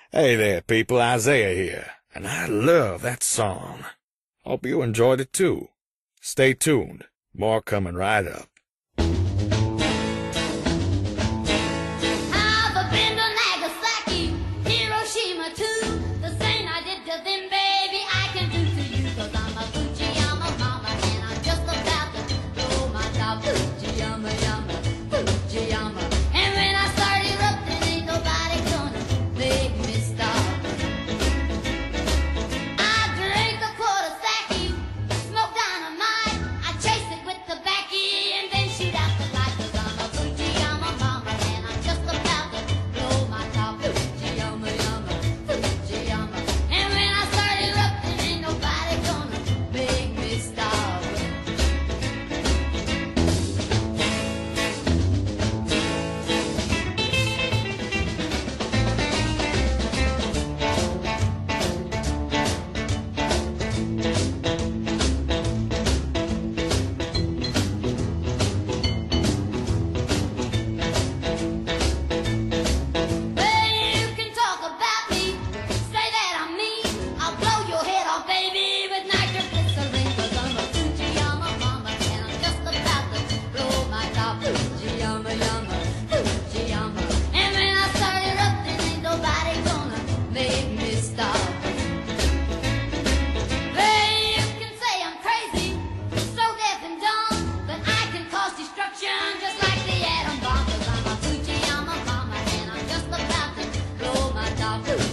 Hey there, people, Isaiah here, and I love that song. Hope you enjoyed it too. Stay tuned, more coming right up. I've been to Nagasaki, Hiroshima too. The same I did to them, baby, I can do to you. 'Cause I'm a Fujiyama mama, and I'm just about to blow my top. Fujiyama, yama, Fujiyama. And when I start erupting, ain't nobody gonna make me stop. I drink a quart of sake, smoke dynamite. I chase it with tobacco and then shoot out the light. 'Cause I'm a Fujiyama mama, and I'm just about to blow my top. Fujiyama, yama, Fujiyama. And when I start erupting, ain't nobody gonna make me stop. Well, you can talk about me, say that I'm mean. I'll blow your head off, baby, with nitroglycerin. 'Cause I'm a Fujiyama mama, and I'm just about to blow my top. Fujiyama, yama, Fujiyama. And when I start erupting, ain't nobody gonna make me stop. Well, you can say I'm crazy, so deaf and dumb, but I can cause destruction just like the atom bomb. 'Cause I'm a Fujiyama mama, and I'm just about to blow my top.